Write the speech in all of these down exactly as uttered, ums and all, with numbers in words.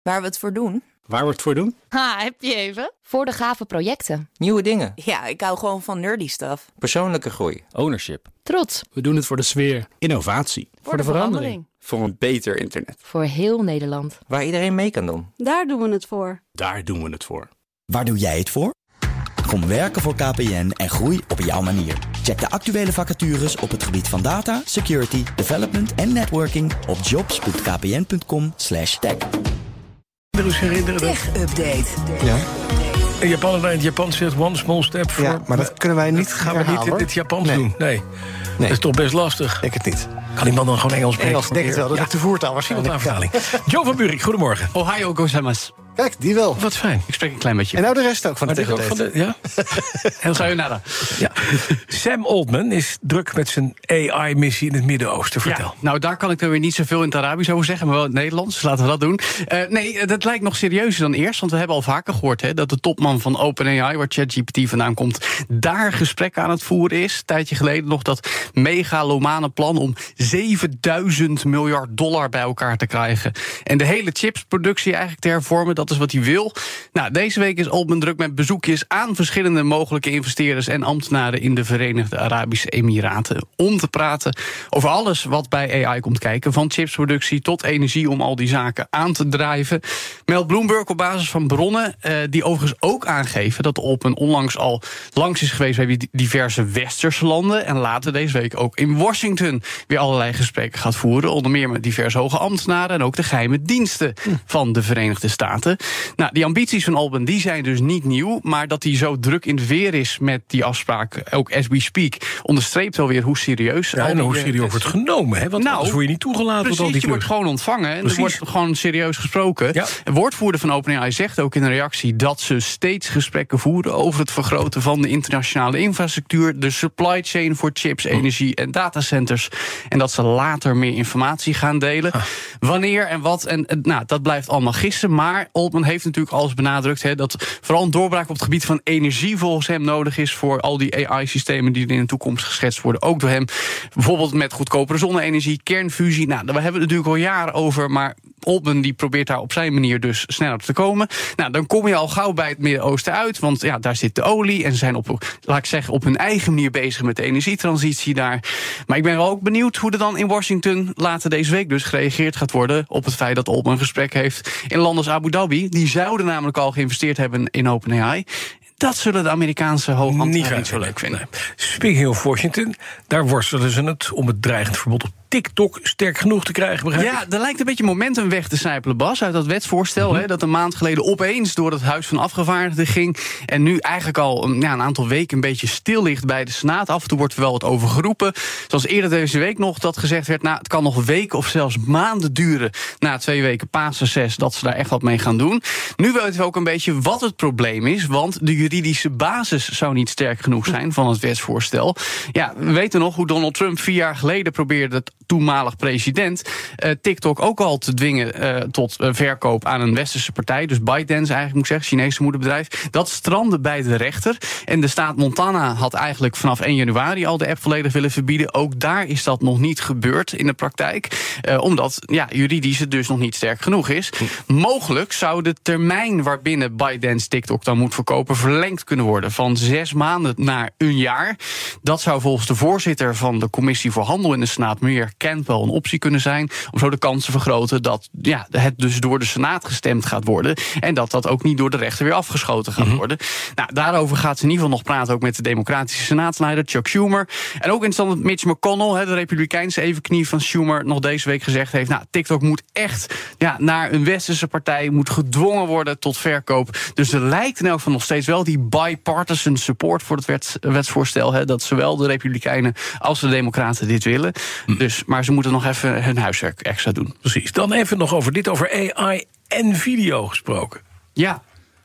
Waar we het voor doen? Waar we het voor doen? Ha, heb je even? Voor de gave projecten. Nieuwe dingen. Ja, ik hou gewoon van nerdy stuff. Persoonlijke groei. Ownership. Trots. We doen het voor de sfeer. Innovatie. Voor, voor de, de verandering. verandering. Voor een beter internet. Voor heel Nederland. Waar iedereen mee kan doen. Daar doen we het voor. Daar doen we het voor. Waar doe jij het voor? Kom werken voor K P N en groei op jouw manier. Check de actuele vacatures op het gebied van data, security, development en networking op jobs.kpn.com slash tech. Tech-update. Ja. Een Japaner in het Japan zegt one small step for... Ja, maar dat kunnen wij niet gaan we herhalen, niet in het Japans nee. doen. Nee. nee. Dat is toch best lastig. Ik het niet. Kan die man dan gewoon Engels spreken? Engels, denk het wel. Dat ja. is de voertaal waarschijnlijk. Vertaling. Joe van Buurik, goedemorgen. Ohio gozaimasu. Kijk, die wel. Wat fijn. Ik spreek een klein beetje. En nou de rest ook van de Tech-update. Ja? Heel sayonara. Ja. Sam Altman is druk met zijn A I-missie in het Midden-Oosten. Vertel. Ja, nou, daar kan ik er weer niet zoveel in het Arabisch over zeggen, maar wel in het Nederlands. Dus laten we dat doen. Uh, nee, dat lijkt nog serieuzer dan eerst. Want we hebben al vaker gehoord hè, dat de topman van OpenAI, waar ChatGPT vandaan komt, daar gesprekken aan het voeren is. Een tijdje geleden nog dat megalomane plan om zevenduizend miljard dollar bij elkaar te krijgen. En de hele chipsproductie eigenlijk te hervormen, dat is wat hij wil. Nou, deze week is Altman druk met bezoekjes aan verschillende mogelijke investeerders en ambtenaren in de Verenigde Arabische Emiraten om te praten over alles wat bij A I komt kijken, van chipsproductie tot energie om al die zaken aan te drijven. Meldt Bloomberg op basis van bronnen uh, die overigens ook aangeven dat Altman onlangs al langs is geweest bij diverse westerse landen en later deze week ook in Washington weer allerlei gesprekken gaat voeren, onder meer met diverse hoge ambtenaren en ook de geheime diensten hm. van de Verenigde Staten. Nou, die ambities van Altman die zijn dus niet nieuw, maar dat hij zo druk in het weer is met die afspraak, ook as we speak, onderstreept wel weer hoe serieus. Ja, en hoe serieus wordt genomen, hè? Want nou, anders word je niet toegelaten precies, tot al die je wordt gewoon ontvangen en er wordt gewoon serieus gesproken. Ja. Een woordvoerder van OpenAI zegt ook in een reactie dat ze steeds gesprekken voeren over het vergroten van de internationale infrastructuur, de supply chain voor chips, energie en datacenters, en dat ze later meer informatie gaan delen. Ah. Wanneer en wat, en nou, dat blijft allemaal gissen, maar Altman heeft natuurlijk alles benadrukt hè, dat vooral een doorbraak op het gebied van energie volgens hem nodig is voor al die A I-systemen die er in de toekomst geschetst worden, ook door hem. Bijvoorbeeld met goedkopere zonne-energie, kernfusie. Nou, daar hebben we het natuurlijk al jaren over, maar Altman die probeert daar op zijn manier dus sneller te komen. Nou, dan kom je al gauw bij het Midden-Oosten uit, want ja, daar zit de olie en ze zijn op, laat ik zeggen, op hun eigen manier bezig met de energietransitie daar. Maar ik ben wel ook benieuwd hoe er dan in Washington later deze week dus gereageerd gaat worden op het feit dat Altman een gesprek heeft in landen als Abu Dhabi. Die zouden namelijk al geïnvesteerd hebben in OpenAI. Dat zullen de Amerikaanse hoogambtenaren niet zo leuk vinden. Nee. Speaking of Washington, daar worstelen ze het om het dreigend verbod op TikTok sterk genoeg te krijgen, begrijp ik? Ja, er lijkt een beetje momentum weg te sijpelen, Bas, uit dat wetsvoorstel, mm-hmm. hè, dat een maand geleden opeens door het Huis van Afgevaardigden ging en nu eigenlijk al ja, een aantal weken een beetje stil ligt bij de Senaat. Af en toe wordt er wel wat over geroepen. Zoals eerder deze week nog dat gezegd werd, nou, het kan nog weken of zelfs maanden duren na twee weken paasreces dat ze daar echt wat mee gaan doen. Nu weten we ook een beetje wat het probleem is, want de juridische basis zou niet sterk genoeg zijn van het wetsvoorstel. Ja, we weten nog hoe Donald Trump vier jaar geleden probeerde het toenmalig president uh, TikTok ook al te dwingen uh, tot uh, verkoop aan een westerse partij. Dus ByteDance eigenlijk moet ik zeggen, Chinese moederbedrijf. Dat strandde bij de rechter. En de staat Montana had eigenlijk vanaf één januari al de app volledig willen verbieden. Ook daar is dat nog niet gebeurd in de praktijk. Uh, omdat ja, juridisch het dus nog niet sterk genoeg is. Mogelijk zou de termijn waarbinnen ByteDance TikTok dan moet verkopen verlengd kunnen worden van zes maanden naar een jaar. Dat zou volgens de voorzitter van de Commissie voor Handel in de Senaat, Maria Campbell, een optie kunnen zijn om zo de kans te vergroten dat ja, het dus door de Senaat gestemd gaat worden en dat dat ook niet door de rechter weer afgeschoten gaat mm-hmm. worden. Nou, daarover gaat ze in ieder geval nog praten ook met de democratische senaatsleider Chuck Schumer. En ook interessant dat Mitch McConnell, de republikeinse evenknie van Schumer, nog deze week gezegd heeft, nou, TikTok moet echt ja, naar een westerse partij, moet gedwongen worden tot verkoop. Dus er lijkt in elk geval nog steeds wel die bipartisan support voor het wets, wetsvoorstel, hè, dat zowel de republikeinen als de democraten dit willen. Mm. Dus, maar ze moeten nog even hun huiswerk extra doen. Precies. Dan even nog over dit, over A I en video gesproken. Ja.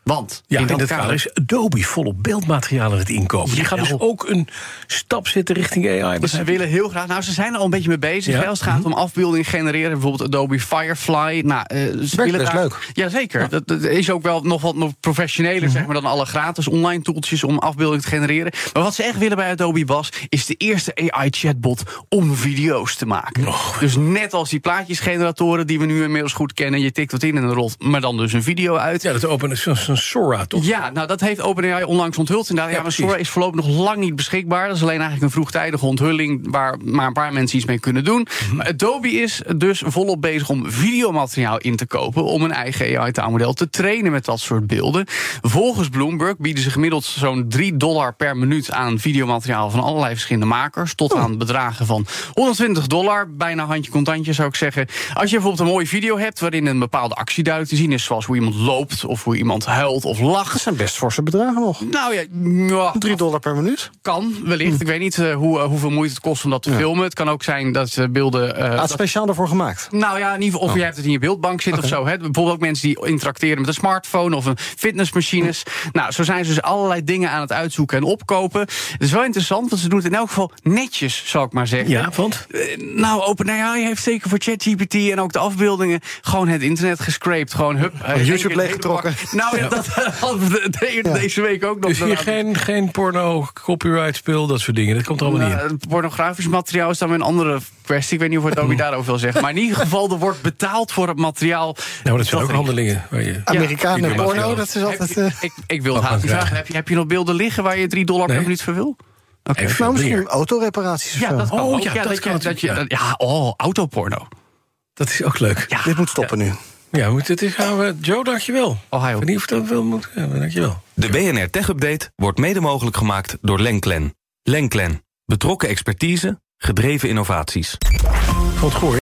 Want Ja, in en dat dat kader kader is Adobe volop beeldmateriaal aan het inkopen. Die gaan dus ook een stap zetten richting A I. Dus ze willen heel graag... Nou, ze zijn er al een beetje mee bezig. Ja. Hè, als het gaat om afbeelding genereren. Bijvoorbeeld Adobe Firefly. Nou, uh, ze Werkt willen best daar, leuk. Jazeker. Ja. Dat, dat is ook wel nog wat professioneler Mm-hmm. zeg maar, dan alle gratis online tooltjes om afbeelding te genereren. Maar wat ze echt willen bij Adobe was... is de eerste A I-chatbot om video's te maken. Oh. Dus net als die plaatjesgeneratoren die we nu inmiddels goed kennen. Je tikt wat in en dan rolt maar dan dus een video uit. Ja, dat openen is zo'n Sora, toch? Ja, nou dat heeft OpenAI onlangs onthuld. Inderdaad, ja, Ja, maar precies. Sora is voorlopig nog lang niet beschikbaar. Dat is alleen eigenlijk een vroegtijdige onthulling... waar maar een paar mensen iets mee kunnen doen. Mhm. Maar Adobe is dus volop bezig om videomateriaal in te kopen... om een eigen A I-taalmodel te trainen met dat soort beelden. Volgens Bloomberg bieden ze gemiddeld zo'n drie dollar per minuut... aan videomateriaal van allerlei verschillende makers... tot Oh. aan bedragen van honderdtwintig dollar. Bijna handje contantje, zou ik zeggen. Als je bijvoorbeeld een mooie video hebt... waarin een bepaalde actie duidelijk te zien is... zoals hoe iemand loopt, of hoe iemand huilt of lacht... Dat zijn best forse bedragen nog. Nou ja, ja Drie dollar per minuut. kan wellicht. Ik weet niet uh, hoe, uh, hoeveel moeite het kost om dat te Ja. filmen. Het kan ook zijn dat ze beelden... Uh, Ah, het dat- speciaal daarvoor gemaakt. nou ja, in ieder geval, of Oh. je hebt het in je beeldbank zitten Oké. of zo. Hè. Bijvoorbeeld ook mensen die interacteren met een smartphone... of een fitnessmachines. Nou, zo zijn ze dus allerlei dingen aan het uitzoeken en opkopen. Het is wel interessant, want ze doen het in elk geval netjes, zal ik maar zeggen. Ja, want? Uh, nou, OpenAI heeft zeker voor ChatGPT en ook de afbeeldingen... gewoon het internet gescraped. Gewoon, hup. uh, YouTube één keer leeggetrokken. een hele bak. Nou, ja, dat hadden we de- de- deze week ook nog. Dus hier geen, geen porno, copyright speel, dat soort dingen. Dat komt er allemaal niet in. Nou, pornografisch materiaal is dan weer een andere kwestie. Ik weet niet of Adobe daarover wil zeggen. Maar in ieder geval, er wordt betaald voor het materiaal. Nou, dat zijn ook er- handelingen. Waar je, Amerikanen en videomateriaal. porno, dat is Heb altijd... je- eh, ik, ik wil het Wat haast gaan vragen. krijgen. Heb je, heb je nog beelden liggen waar je drie dollar per Nee. minuut voor wil? Oké. Even nou, meer. misschien autoreparaties of Ja, zo. dat kan Oh, ook. ja, dat dat kan je, dat je, natuurlijk, ja, oh, autoporno. Dat is ook leuk. Ja. Dit moet stoppen nu. Ja, moet dit gaan we. Joe, dankjewel. Ohio. Ik weet niet of dat wel moet. Ja, dankjewel. De B N R Tech Update wordt mede mogelijk gemaakt door Lenklen. Lenklen. Betrokken expertise, gedreven innovaties. Vond het goed.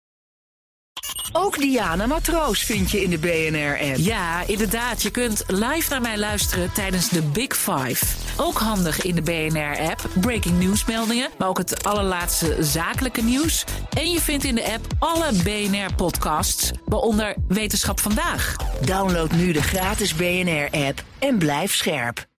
Ook Diana Matroos vind je in de B N R-app. Ja, inderdaad. Je kunt live naar mij luisteren tijdens de Big Five. Ook handig in de B N R-app. Breaking nieuwsmeldingen, maar ook het allerlaatste zakelijke nieuws. En je vindt in de app alle B N R-podcasts, waaronder Wetenschap Vandaag. Download nu de gratis B N R-app en blijf scherp.